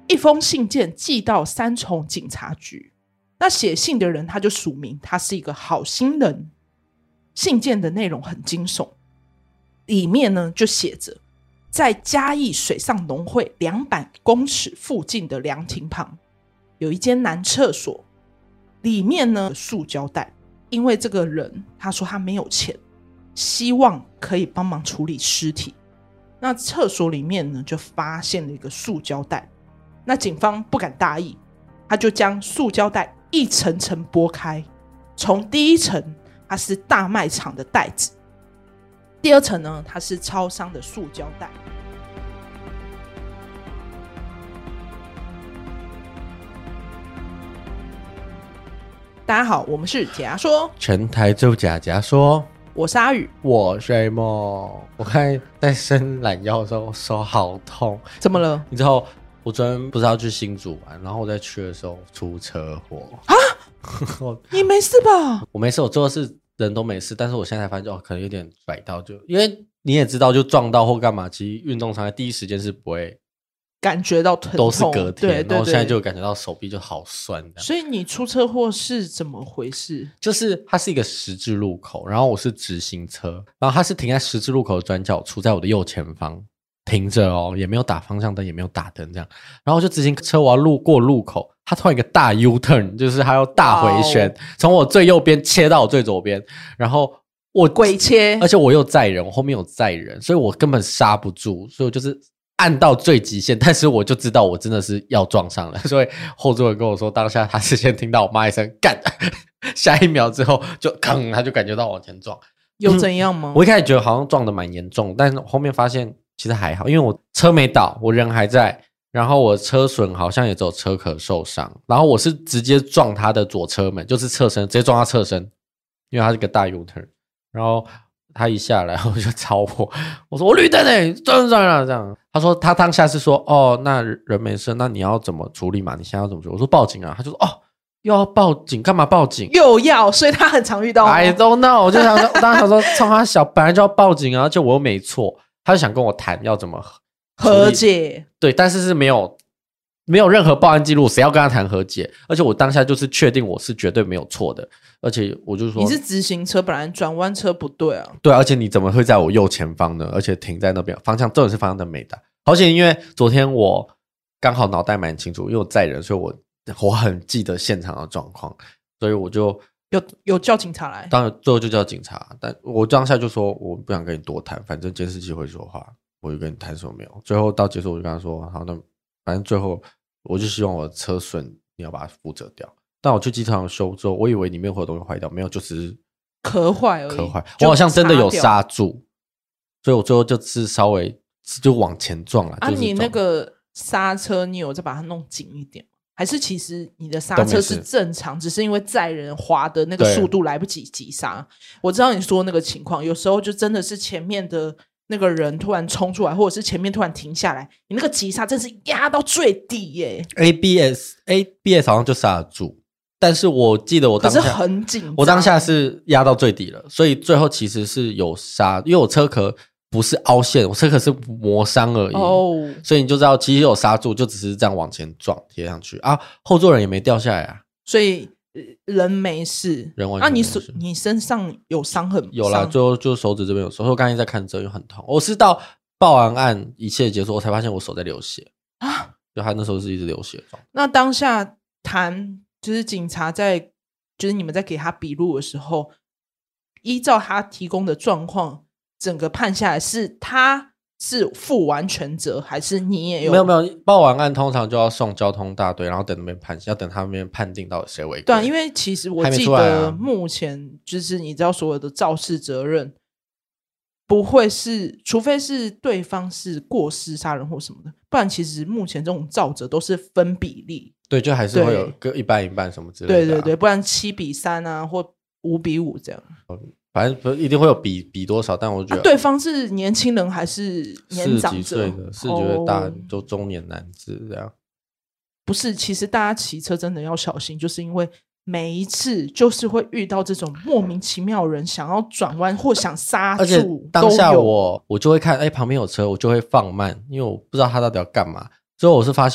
一封信件寄到三重警察局，那写信的人他就署名他是一个好心人。信件的内容很惊悚，里面呢就写着在嘉义水上农会200公尺附近的凉亭旁有一间男厕所，里面呢塑胶袋，因为这个人他说他没有钱，希望可以帮忙处理尸体。那厕所里面呢就发现了一个塑胶袋，那警方不敢大意，他就将塑胶袋一层层剥开，从第一层它是大卖场的袋子，第二层呢它是超商的塑胶袋。大家好，我们是解压说， 全台最假假说， 我是阿宇， 我是 A 梦。我看在伸懒腰的时候手好痛， 怎么了？ 你知道我昨天不是要去新竹玩，然后我在去的时候出车祸啊？你没事吧？ 我没事，我最后是人都没事，但是我现在才发现可能有点甩到，就因为你也知道，就撞到或干嘛，其实运动伤害第一时间是不会感觉到疼痛， 都是隔天， 对对对， 然后现在就感觉到手臂就好酸。 所以你出车祸是怎么回事？ 就是它是一个十字路口，然后我是直行车，然后它是停在十字路口的转角处，在我的右前方停着哦，也没有打方向灯，也没有打灯这样，然后就直行车我要路过路口，它突然一个大 U turn， 就是它要大回旋，从我最右边切到我最左边，然后我鬼切， 而且我又载人，我后面有载人，所以我根本刹不住，所以我就是按到最极限，但是我就知道我真的是要撞上了，所以后座人跟我说，当下他是先听到我骂一声干，下一秒之后就吭，他就感觉到往前撞。 有怎样吗？ 我一开始觉得好像撞得蛮严重，但是后面发现其实还好，因为我车没倒，我人还在，然后我车损好像也只有车壳受伤，然后我是直接撞他的左车门，就是侧身，直接撞他侧身，因为他是个大 U turn， 然后他一下来我就超我，我说我绿灯欸，转了这样。他说他当下是说哦，那人没事，那你要怎么处理嘛？你现在要怎么处理？我说报警啊。他就说哦，又要报警，干嘛报警？ 又要，所以他很常遇到。 I don't know， 我就想说，我当时想说，冲他小本来就要报警啊，而且我又没错，他就想跟我谈要怎么和解。 对，但是是没有任何报案记录，谁要跟他谈和解？而且我当下就是确定我是绝对没有错的，而且我就说你是直行车，本来转弯车不对啊。 对，而且你怎么会在我右前方呢？而且停在那边，方向重点是方向灯没打。好险，因为昨天我刚好脑袋蛮清楚，因为我载人，所以我很记得现场的状况，所以我就有叫警察来。 当然最后就叫警察，但我当下就说我不想跟你多谈，反正监视器会说话，我就跟你谈什么没有。最后到结束我就跟他说好，那反正最后我就希望我的车损你要把它负责掉。但我去机场修之后，我以为里面会有东西坏掉，没有，就只是壳坏而已。 壳坏，我好像真的有刹住，所以我最后就是稍微就往前撞了。 啊， 就是、 你那个刹车你有再把它弄紧一点吗？还是其实你的刹车是正常，只是因为载人滑的那个速度来不及急刹？我知道你说那个情况，有时候就真的是前面的那个人突然冲出来，或者是前面突然停下来，你那个急刹真是压到最底耶。 ABS 好像就刹得住，但是我记得我当下可是很紧张， 我当下是压到最底了，所以最后其实是有刹，因为我车壳不是凹陷，我车壳是磨伤而已，所以你就知道其实有刹住，就只是这样往前撞贴上去啊，后座人也没掉下来啊， 所以人没事， 人完全没事。 你身上有伤痕？ 有啦，最后就手指这边有手，我刚才在看这又很痛。我是到报完案一切结束，我才发现我手在流血啊，就他那时候是一直流血状。 那当下谈就是警察在，就是你们在给他笔录的时候，依照他提供的状况，整个判下来是他是负完全责，还是你也有？ 没有，报完案通常就要送交通大队，然后等那边判，要等他们那边判定到底谁违规。 对啊，因为其实我记得目前就是你知道所有的肇事责任不会是，除非是对方是过失杀人或什么的，不然其实目前这种肇责都是分比例。 对，就还是会有个一半一半什么之类的、啊。 对对对，不然7:3啊，或5:5这样。 反正一定会有比多少，但我觉得、 对方是年轻人还是年长者？40 几岁的，40几岁大就中年男子这样。 不是，其实大家骑车真的要小心，就是因为每一次就是会遇到这种莫名其妙的人想要转弯或想刹住， 而且当下我就会看，旁边有车，我就会放慢，因为我不知道他到底要干嘛。最后我是发现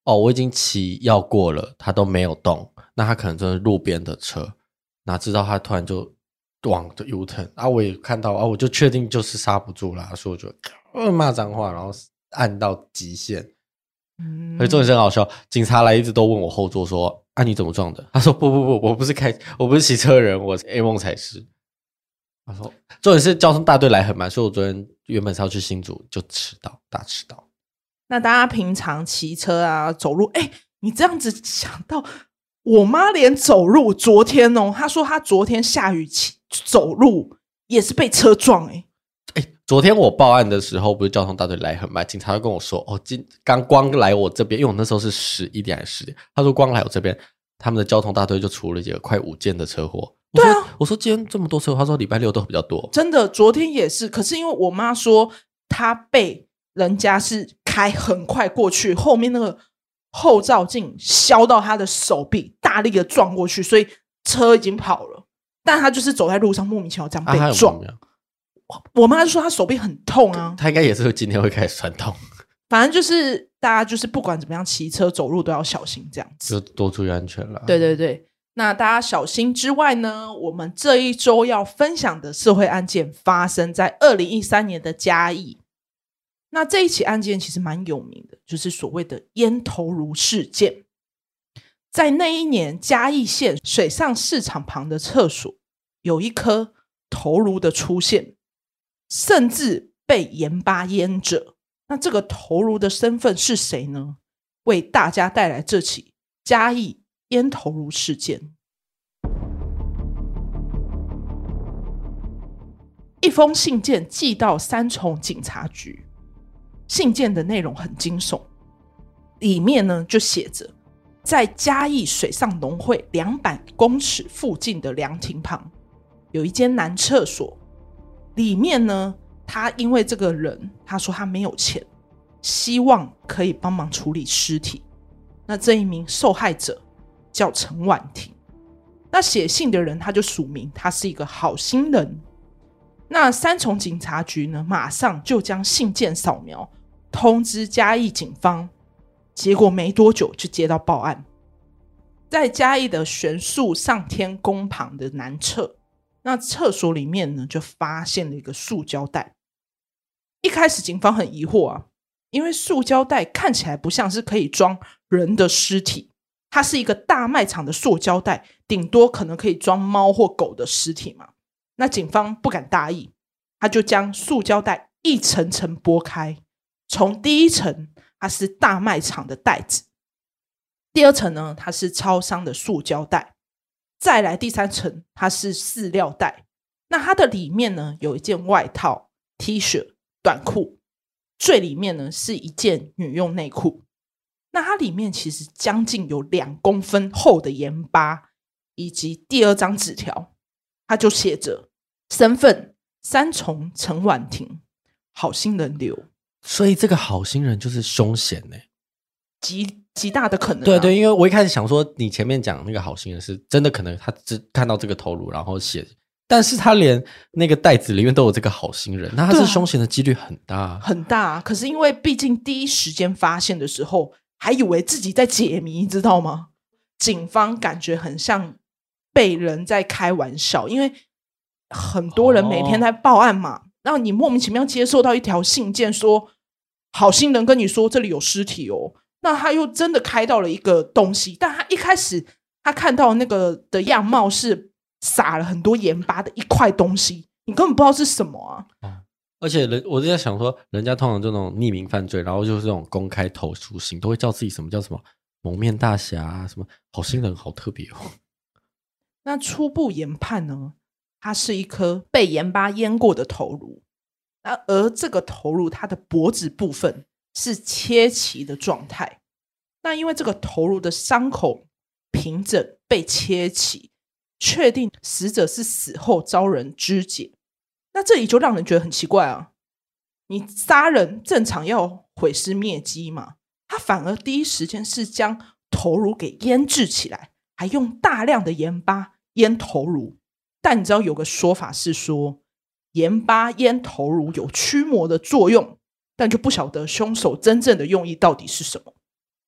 哦，我已经骑要过了，他都没有动，那他可能真的路边的车，哪知道他突然就往的 U turn 啊，我也看到啊，我就确定就是刹不住啦，所以我就骂脏话，然后按到极限。而且重点是很好笑，警察来一直都问我后座说：“啊，你怎么撞的？”他说：“不，我不是骑车人，我 A 梦才是。”他说：“重点是交通大队来很慢，所以我昨天原本是要去新竹，就大迟到。” 那大家平常骑车啊、走路，你这样子想到，我妈连走路，昨天她说她昨天下雨走路也是被车撞昨天我报案的时候，不是交通大队来很慢，警察就跟我说：“哦，光来我这边，因为我那时候是11点还是10点，他说光来我这边，他们的交通大队就处理了快5件的车祸。” 对啊， 我说今天这么多车祸，他说礼拜六都比较多。 真的，昨天也是。可是因为我妈说她被人家是开很快过去，后面那个后照镜削到她的手臂，大力的撞过去，所以车已经跑了，但她就是走在路上莫名其妙这样被撞。我妈就说她手臂很痛啊， 她应该也是今天会开始酸痛。 反正就是大家就是不管怎么样骑车走路都要小心，这样子就多注意安全啦。 对对对，那大家小心之外呢，我们这一周要分享的社会案件发生在2013年的嘉义。那这一起案件其实蛮有名的，就是所谓的烟头颅事件。在那一年，嘉义县水上市场旁的厕所有一颗头颅的出现，甚至被盐巴淹着。那这个头颅的身份是谁呢？为大家带来这起嘉义烟头颅事件。一封信件寄到三重警察局，信件的内容很惊悚，里面呢就写着，在嘉义水上农会200公尺附近的凉亭旁有一间男厕所，里面呢他因为这个人他说他没有钱，希望可以帮忙处理尸体。那这一名受害者叫陈婉婷，那写信的人他就署名他是一个好心人。那三重警察局呢马上就将信件扫描通知嘉义警方，结果没多久就接到报案。在嘉义的玄树上天宫旁的南侧，那厕所里面呢就发现了一个塑胶袋。一开始警方很疑惑啊，因为塑胶袋看起来不像是可以装人的尸体，它是一个大卖场的塑胶袋，顶多可能可以装猫或狗的尸体嘛。那警方不敢大意，他就将塑胶袋一层层剥开，从第一层它是大卖场的袋子，第二层呢它是超商的塑胶袋，再来第三层它是饲料袋。那它的里面呢有一件外套、T 恤、短裤，最里面呢是一件女用内裤。那它里面其实将近有2公分厚的盐巴，以及第2张纸条，它就写着身份三重陈婉婷，好心人留。 所以这个好心人就是凶险极大的可能对对，因为我一开始想说你前面讲那个好心人是真的可能他只看到这个头颅然后写，但是他连那个袋子里面都有这个好心人，那他是凶险的几率很大很大。可是因为毕竟第一时间发现的时候还以为自己在解谜，知道吗？警方感觉很像被人在开玩笑，因为很多人每天在报案嘛，然后你莫名其妙接收到一条信件说好心人跟你说这里有尸体哦，那他又真的开到了一个东西，但他一开始他看到那个的样貌是撒了很多盐巴的一块东西，你根本不知道是什么啊。 而且我就在想说，人家通常这种匿名犯罪，然后就是这种公开投诉信，都会叫自己什么叫什么蒙面大侠啊，什么好心人，好特别哦。 那初步研判呢，它是一颗被盐巴淹过的头颅，而这个头颅它的脖子部分是切齐的状态。那因为这个头颅的伤口平整被切齐，确定死者是死后遭人肢解。那这里就让人觉得很奇怪啊，你杀人正常要毁尸灭迹嘛，他反而第一时间是将头颅给腌制起来，还用大量的盐巴腌头颅。但你知道有个说法是说盐巴腌头颅有驱魔的作用，但就不晓得凶手真正的用意到底是什么。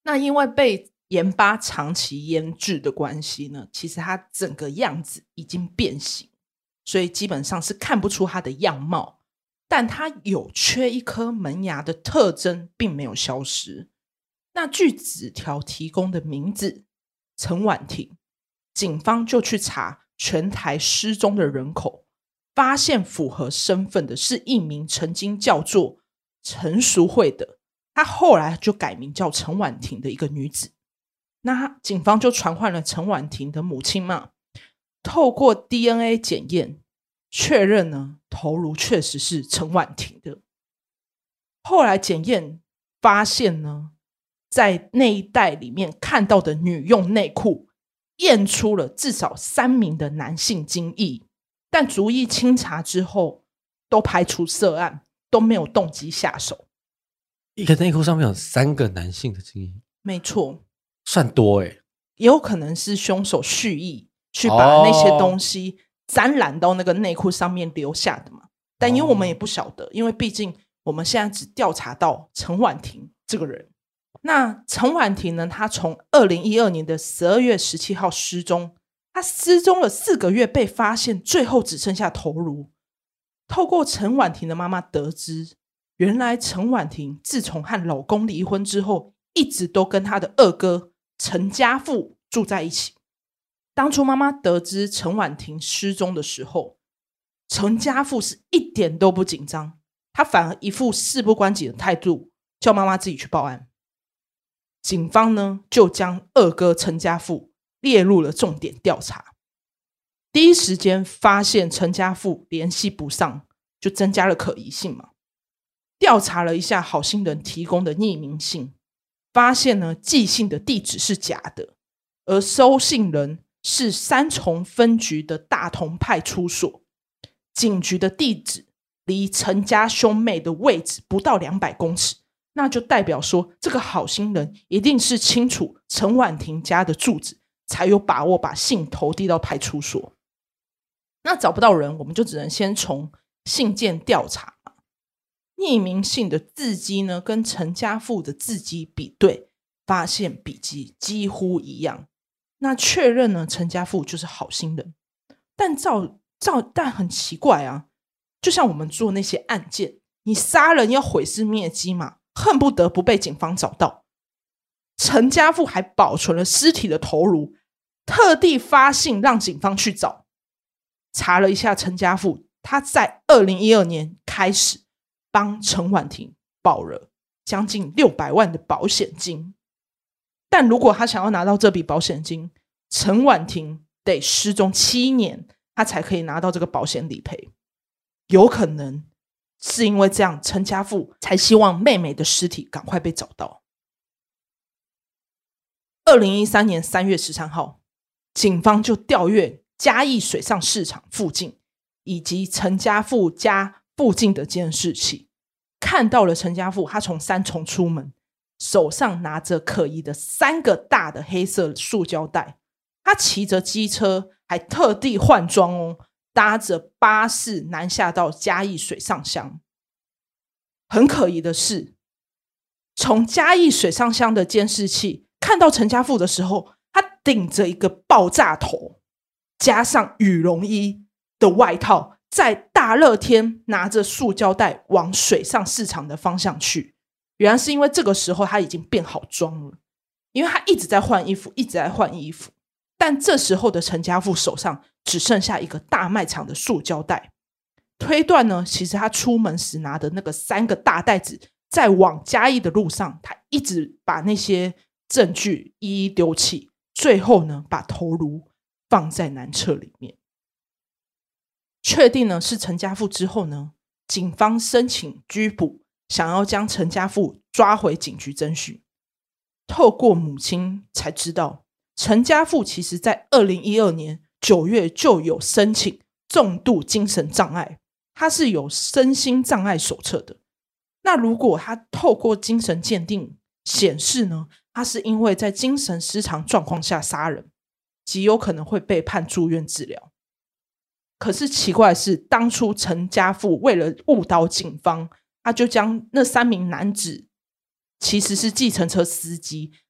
那因为被盐巴长期腌制的关系呢，其实它整个样子已经变形，所以基本上是看不出它的样貌，但它有缺一颗门牙的特征并没有消失。那据纸条提供的名字陈婉婷，警方就去查全台失踪的人口，发现符合身份的是一名曾经叫做陈淑慧的，她后来就改名叫陈婉婷的一个女子。那警方就传唤了陈婉婷的母亲嘛，透过 DNA 检验确认呢，头颅确实是陈婉婷的。后来检验发现呢，在那一袋里面看到的女用内裤验出了至少3名的男性精液，但逐一清查之后都排除涉案，都没有动机下手。 一个内裤上面有3个男性的精液， 没错， 算多耶。 也有可能是凶手蓄意去把那些东西沾染到那个内裤上面留下的嘛。但因为我们也不晓得，因为毕竟我们现在只调查到陈婉婷这个人。那陈婉婷呢，她从2012年的12月17号失踪，她失踪了4个月被发现，最后只剩下头颅。透过陈婉婷的妈妈得知，原来陈婉婷自从和老公离婚之后，一直都跟她的二哥陈家富住在一起。当初妈妈得知陈婉婷失踪的时候，陈家富是一点都不紧张，他反而一副事不关己的态度，叫妈妈自己去报案。警方呢，就将二哥陈家富列入了重点调查。第一时间发现陈家富联系不上，就增加了可疑性嘛。调查了一下好心人提供的匿名信，发现呢，寄信的地址是假的，而收信人是三重分局的大同派出所，警局的地址离陈家兄妹的位置不到200公尺，那就代表说这个好心人一定是清楚陈婉婷家的住址，才有把握把信投递到派出所。那找不到人，我们就只能先从信件调查嘛。匿名信的字迹呢，跟陈家富的字迹比对，发现笔迹几乎一样。那确认呢，陈家富就是好心人。但很奇怪啊，就像我们做那些案件，你杀人要毁尸灭迹嘛，恨不得不被警方找到。陈家富还保存了尸体的头颅，特地发信让警方去找。查了一下陈家富，他在2012年开始帮陈婉婷保了将近600万的保险金。但如果他想要拿到这笔保险金，陈婉婷得失踪7年，他才可以拿到这个保险理赔。有可能是因为这样，陈家富才希望妹妹的尸体赶快被找到。2013年3月13号，警方就调阅嘉义水上市场附近以及陈家富家附近的监视器，看到了陈家富他从三重出门，手上拿着可疑的3个大的黑色塑胶袋，他骑着机车，还特地换装哦，搭着巴士南下到嘉义水上乡。很可疑的是，从嘉义水上乡的监视器看到陈家富的时候，他顶着一个爆炸头，加上羽绒衣的外套，在大热天拿着塑胶袋往水上市场的方向去。原来是因为这个时候他已经变好装了，因为他一直在换衣服，一直在换衣服。但这时候的陈家富手上只剩下一个大卖场的塑胶袋，推断呢，其实他出门时拿的那个3个大袋子，在往嘉义的路上，他一直把那些证据一一丢弃，最后呢，把头颅放在男厕里面。确定呢是陈家富之后呢，警方申请拘捕，想要将陈家富抓回警局侦讯。透过母亲才知道，陈家富其实在2012年9月就有申请重度精神障碍，他是有身心障碍手册的。那如果他透过精神鉴定显示呢，他是因为在精神失常状况下杀人，极有可能会被判住院治疗。可是奇怪的是，当初陈家富为了误导警方，他就将那3名男子其实是计程车司机，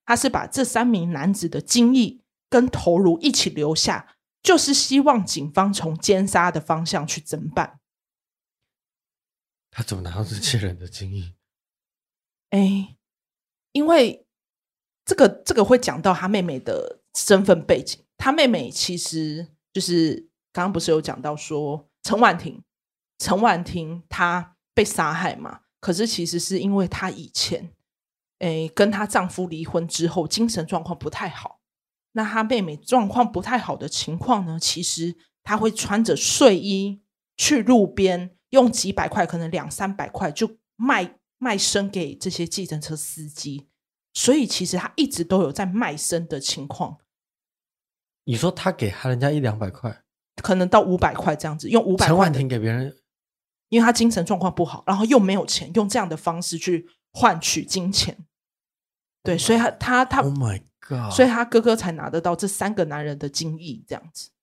他是把这3名男子的精液跟头颅一起留下，就是希望警方从奸杀的方向去侦办。 他怎么拿到这些人的精液？ 因为这个会讲到他妹妹的身份背景。他妹妹其实就是刚刚不是有讲到说陈婉婷她被杀害嘛，可是其实是因为她以前跟她丈夫离婚之后精神状况不太好。那她妹妹状况不太好的情况呢，其实她会穿着睡衣去路边用几百块可能200-300块就卖身给这些计程车司机，所以其实她一直都有在卖身的情况。 你说他给人家100-200块， 可能到500块这样子，用500块。 陈婉婷给别人， 因为他精神状况不好，然后又没有钱，用这样的方式去换取金钱。对，所以他 Oh my God， 所以他哥哥才拿得到这3个男人的精液这样子。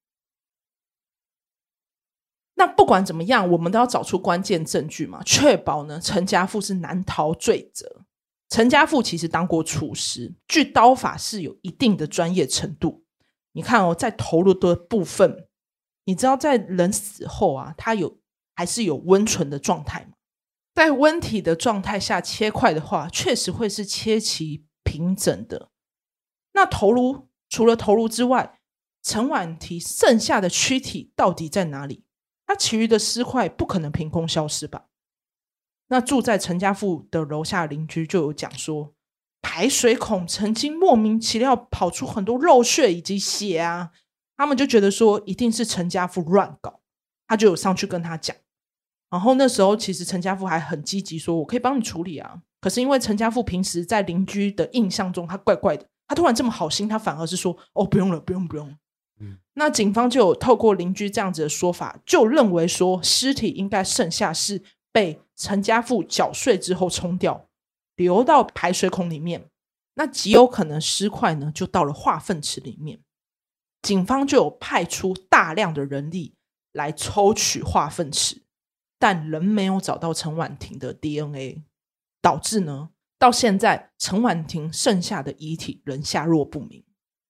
那不管怎么样，我们都要找出关键证据嘛，确保呢陈家富是难逃罪责。陈家富其实当过厨师，据刀法是有一定的专业程度。你看在头颅的部分，你知道在人死后啊，他还是有温存的状态吗？在温体的状态下切块的话，确实会是切齐平整的。那头颅除了头颅之外，陈婉婷剩下的躯体到底在哪里？他其余的尸块不可能凭空消失吧？那住在陈家富的楼下的邻居就有讲说，排水孔曾经莫名其妙跑出很多肉屑以及血啊，他们就觉得说一定是陈家富乱搞，他就有上去跟他讲。然后那时候其实陈家富还很积极说我可以帮你处理啊，可是因为陈家富平时在邻居的印象中他怪怪的，他突然这么好心，他反而是说不用了不用。那警方就有透过邻居这样子的说法，就认为说尸体应该剩下是被陈家富搅碎之后冲掉，流到排水孔里面，那极有可能尸块呢就到了化粪池里面。警方就有派出大量的人力来抽取化粪池，但仍没有找到陈婉婷的 DNA， 导致呢到现在陈婉婷剩下的遗体仍下落不明。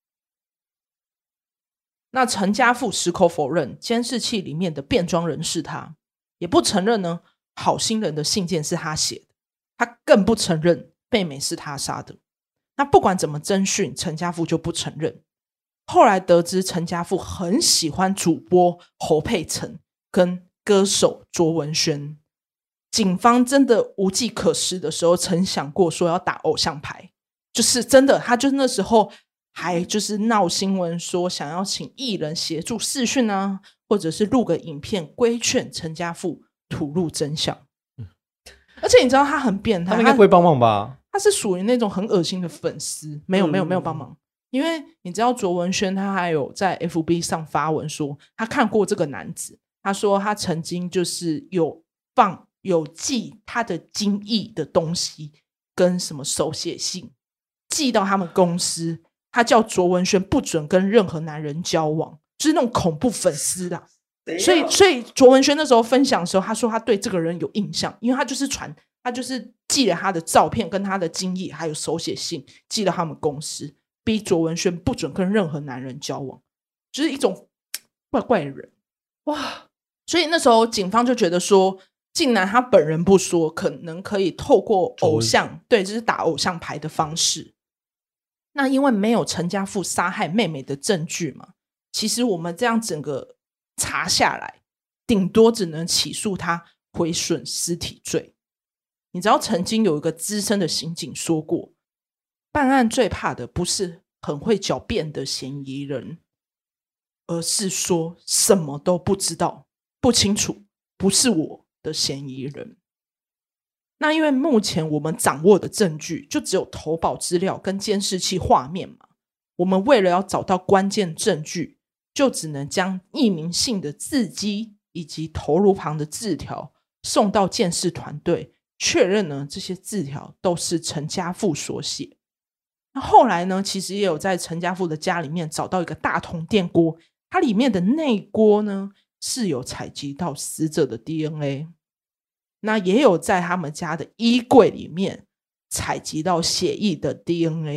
那陈家富矢口否认监视器里面的变装人是他，也不承认呢好心人的信件是他写的，他更不承认妹妹是他杀的。那不管怎么侦讯，陈家富就不承认。后来得知陈家富很喜欢主播侯佩岑跟歌手卓文萱，警方真的无计可施的时候曾想过说要打偶像牌，就是真的他就那时候还就是闹新闻说想要请艺人协助视讯啊，或者是录个影片规劝陈家富吐露真相。而且你知道他很变态， 他们应该不会帮忙吧？ 他是属于那种很恶心的粉丝，没有帮忙。因为你知道卓文萱他还有在 FB 上发文说他看过这个男子，他说他曾经就是有寄他的精液的东西跟什么手写信寄到他们公司，他叫卓文萱不准跟任何男人交往，就是那种恐怖粉丝啦。所以卓文萱那时候分享的时候，他说他对这个人有印象，因为他就是寄了他的照片跟他的精液还有手写信寄到他们公司，逼卓文萱不准跟任何男人交往，就是一种怪怪的人。哇！所以那时候警方就觉得说，竟然他本人不说，可能可以透过偶像，对，就是打偶像牌的方式。那因为没有陈家富杀害妹妹的证据嘛，其实我们这样整个查下来，顶多只能起诉他毁损尸体罪。你知道曾经有一个资深的刑警说过，办案最怕的不是很会狡辩的嫌疑人，而是说什么都不知道不清楚不是我的嫌疑人。那因为目前我们掌握的证据就只有投保资料跟监视器画面嘛，我们为了要找到关键证据，就只能将匿名信的字迹以及头颅旁的字条送到鉴识团队，确认呢这些字条都是陈家富所写。那后来呢，其实也有在陈家富的家里面找到一个大铜电锅，它里面的内锅呢是有采集到死者的 DNA， 那也有在他们家的衣柜里面采集到血液的 DNA，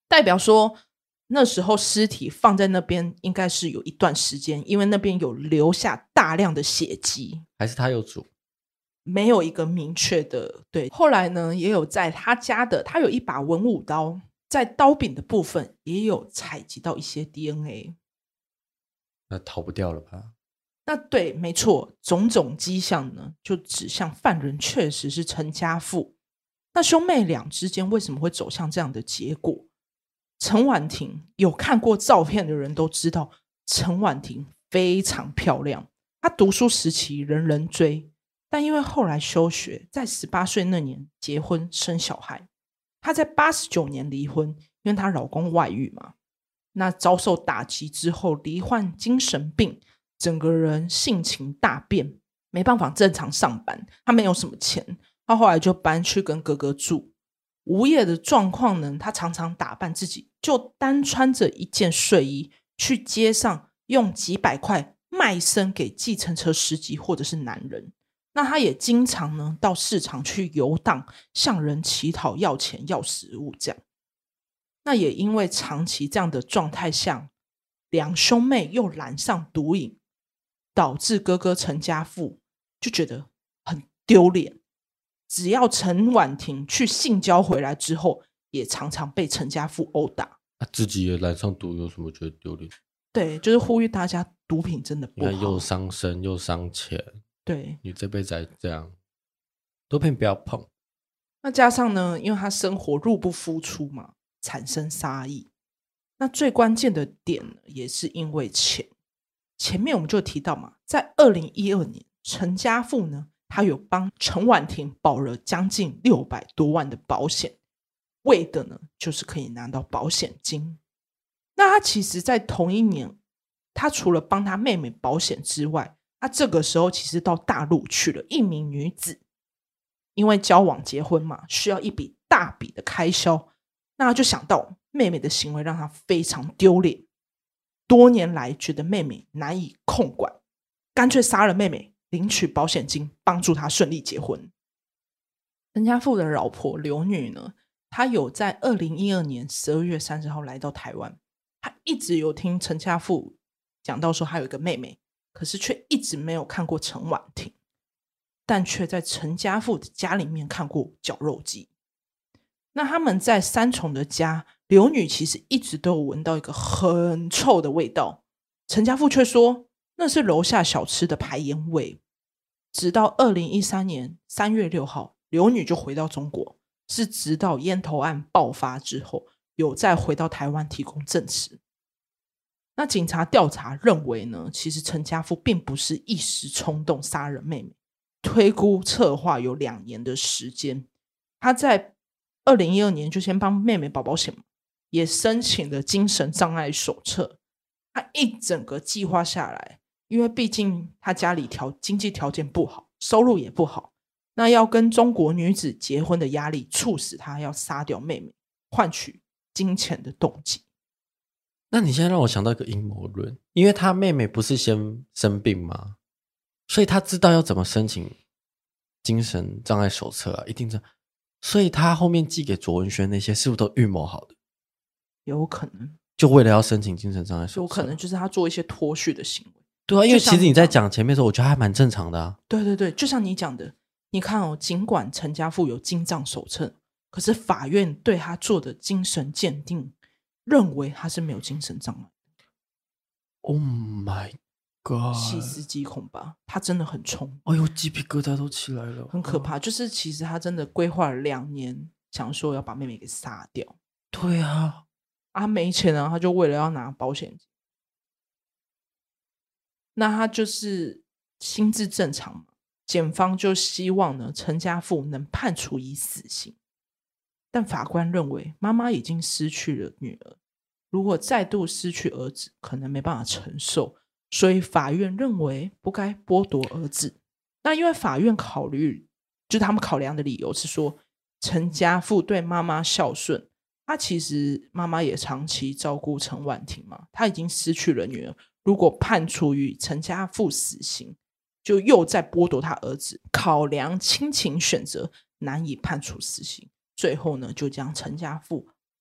代表说那时候尸体放在那边应该是有一段时间，因为那边有留下大量的血迹， 还是他有煮？ 没有一个明确的。对，后来呢也有在他家的，他有一把文武刀，在刀柄的部分也有采集到一些 DNA。 那逃不掉了吧？ 那对，没错，种种迹象呢就指向犯人确实是陈家富。那兄妹俩之间为什么会走向这样的结果？陈婉婷有看过照片的人都知道，陈婉婷非常漂亮，她读书时期人人追，但因为后来休学，在18岁那年结婚生小孩。她在89年离婚，因为她老公外遇嘛。那遭受打击之后罹患精神病，整个人性情大变，没办法正常上班，她没有什么钱，她后来就搬去跟哥哥住。无业的状况呢，他常常打扮自己，就单穿着一件睡衣去街上用几百块卖身给计程车司机或者是男人。那他也经常呢到市场去游荡，向人乞讨要钱要食物这样。那也因为长期这样的状态下，两兄妹又染上毒瘾，导致哥哥陈家富就觉得很丢脸。只要陈婉婷去性交回来之后，也常常被陈家富殴打。 自己也染上毒，有什么觉得丢脸？ 对，就是呼吁大家，毒品真的不好， 又伤身又伤钱。 对， 你这辈子还这样，毒品不要碰。 那加上呢，因为他生活入不敷出嘛，产生杀意。那最关键的点呢，也是因为钱。前面我们就提到嘛，在2012年，陈家富呢，他有帮陈婉婷保了将近600多万的保险，为的呢就是可以拿到保险金。那他其实在同一年，他除了帮他妹妹保险之外，他这个时候其实到大陆去了一名女子，因为交往结婚嘛，需要一笔大笔的开销，那他就想到妹妹的行为让他非常丢脸，多年来觉得妹妹难以控管，干脆杀了妹妹，领取保险金，帮助他顺利结婚。陈家富的老婆刘女呢，她有在2012年12月30号来到台湾，她一直有听陈家富讲到说她有一个妹妹，可是却一直没有看过陈婉婷，但却在陈家富的家里面看过绞肉机。那他们在三重的家，刘女其实一直都有闻到一个很臭的味道，陈家富却说那是楼下小吃的排烟味。直到2013年3月6号，刘女就回到中国，是直到烟头案爆发之后，有再回到台湾提供证词。那警察调查认为呢，其实陈家富并不是一时冲动杀人妹妹，推估策划有2年的时间。他在2012年就先帮妹妹保保险，也申请了精神障碍手册。他一整个计划下来，因为毕竟他家里经济条件不好，收入也不好，那要跟中国女子结婚的压力促使他要杀掉妹妹，换取金钱的动机。 那你现在让我想到一个阴谋论，因为他妹妹不是先生病吗？所以他知道要怎么申请精神障碍手册啊，一定这样。所以他后面寄给卓文萱那些是不是都预谋好的？ 有可能， 就为了要申请精神障碍手册， 有可能就是他做一些脱序的行为。 对啊，因为其实你在讲前面的时候，我觉得还蛮正常的啊。 对对对，就像你讲的，你看哦，尽管陈家富有精障手册，可是法院对他做的精神鉴定，认为他是没有精神障碍。 Oh my god！ 细思极恐吧，他真的很冲。 哎呦，鸡皮疙瘩都起来了， 很可怕。就是其实他真的规划了2年，想说要把妹妹给杀掉。 对啊， 他没钱啊，他就为了要拿保险金。那他就是心智正常嘛，检方就希望呢陈家富能判处以死刑，但法官认为妈妈已经失去了女儿，如果再度失去儿子，可能没办法承受，所以法院认为不该剥夺儿子。那因为法院考虑，就是他们考量的理由是说，陈家富对妈妈孝顺，他其实妈妈也长期照顾陈婉婷嘛，他已经失去了女儿，如果判处于陈家富死刑，就又再剥夺他儿子，考量亲情选择，难以判处死刑。最后呢，就将陈家富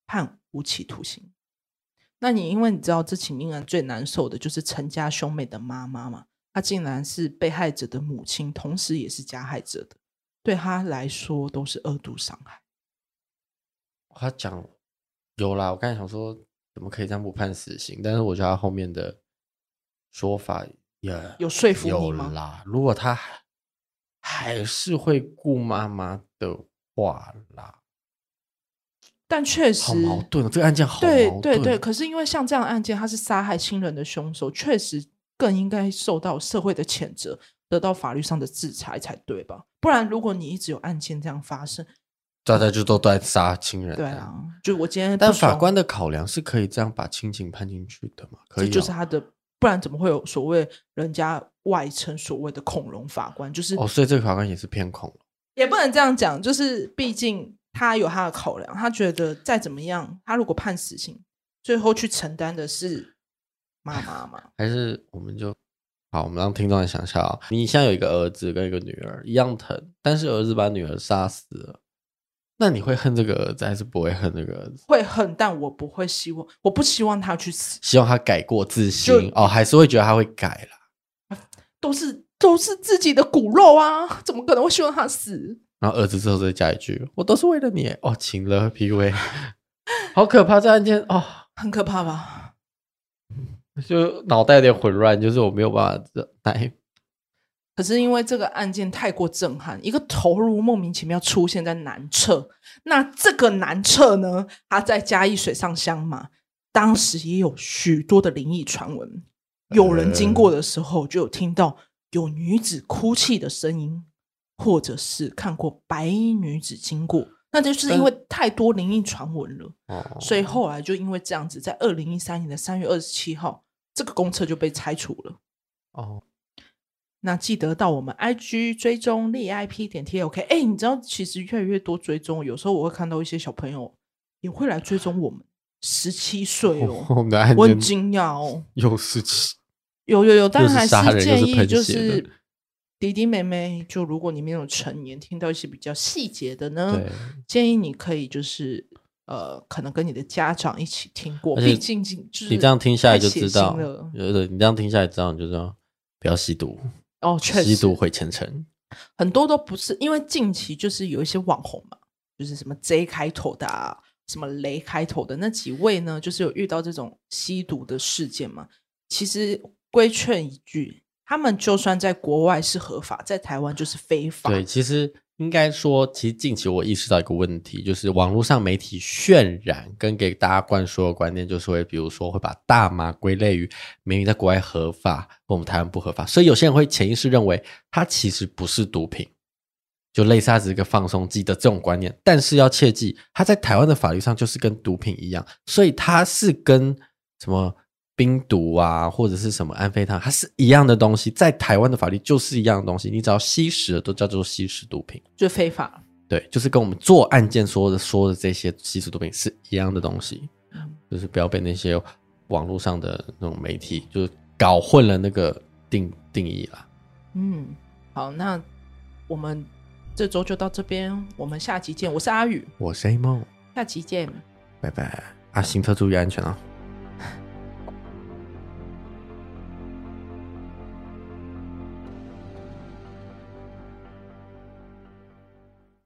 判无期徒刑。那你因为你知道这起命案最难受的就是陈家兄妹的妈妈嘛，她竟然是被害者的母亲，同时也是加害者的，对她来说都是2度伤害。 他讲有啦，我刚才想说怎么可以这样不判死刑，但是我觉得他后面的说法也有说服你有吗？ 啦，如果他还是会顾妈妈的话啦， 但确实好矛盾哦，这个案件好矛盾。 对对对，可是因为像这样的案件，他是杀害亲人的凶手，确实更应该受到社会的谴责，得到法律上的制裁才对吧？不然如果你一直有案件这样发生， 大家就都在杀亲人。 对啊，就我今天但法官的考量是可以这样把亲情判进去的吗？可以、哦， 这就是他的，不然怎么会有所谓人家外称所谓的恐龙法官？就是所以这个法官也是偏恐龙， 也不能这样讲，就是毕竟他有他的考量，他觉得再怎么样，他如果判死刑，最后去承担的是妈妈嘛？ 还是我们就好，我们让听众来想象啊，你现在有一个儿子跟一个女儿一样疼，但是儿子把女儿杀死了。那你会恨这个儿子还是不会恨这个儿子？ 会恨，但我不会希望，我不希望他去死， 希望他改过自新还是会觉得他会改啦。 都是自己的骨肉啊，怎么可能会希望他死？ 然后儿子之后再加一句：“我都是为了你。”情了 PUA， 好可怕！这案件很可怕吧？ 就脑袋有点混乱，就是我没有办法耐。 可是因为这个案件太过震撼，一个头颅莫名其妙出现在南侧，那这个南侧呢，它在嘉义水上乡嘛，当时也有许多的灵异传闻，有人经过的时候就有听到有女子哭泣的声音，或者是看过白衣女子经过，那就是因为太多灵异传闻了，所以后来就因为这样子，在2013年的3月27号，这个公厕就被拆除了。那记得到我们 IG 追踪LIP.TLK。 你知道其实越来越多追踪，有时候我会看到一些小朋友也会来追踪我们，17岁哦，我很惊讶哦。 有17， 有，但还是建议就是弟弟妹妹，就如果你没有成年，听到一些比较细节的呢，建议你可以就是可能跟你的家长一起听过，毕竟就是你这样听下来就知道， 你这样听下来知道，你就知道不要吸毒。 确实吸毒毁前程， 很多都不是，因为近期就是有一些网红嘛，就是什么 J 开头的啊，什么雷开头的那几位呢，就是有遇到这种吸毒的事件嘛。其实规劝一句，他们就算在国外是合法，在台湾就是非法。 对，其实应该说，其实近期我意识到一个问题，就是网络上媒体渲染跟给大家灌输的观念，就是会比如说会把大麻归类于明明在国外合法，我们台湾不合法，所以有些人会潜意识认为它其实不是毒品，就类似它只是一个放松剂的这种观念。但是要切记，它在台湾的法律上就是跟毒品一样，所以它是跟什么冰毒啊，或者是什么安非他，它是一样的东西，在台湾的法律就是一样的东西，你只要吸食的都叫做吸食毒品， 就非法。 对，就是跟我们做案件说的这些吸食毒品是一样的东西，就是不要被那些网络上的那种媒体就是搞混了那个定义啦。 好，那我们这周就到这边，我们下集见。我是阿宇， 我是 A 梦， 下集见， 拜拜。行车注意安全啊。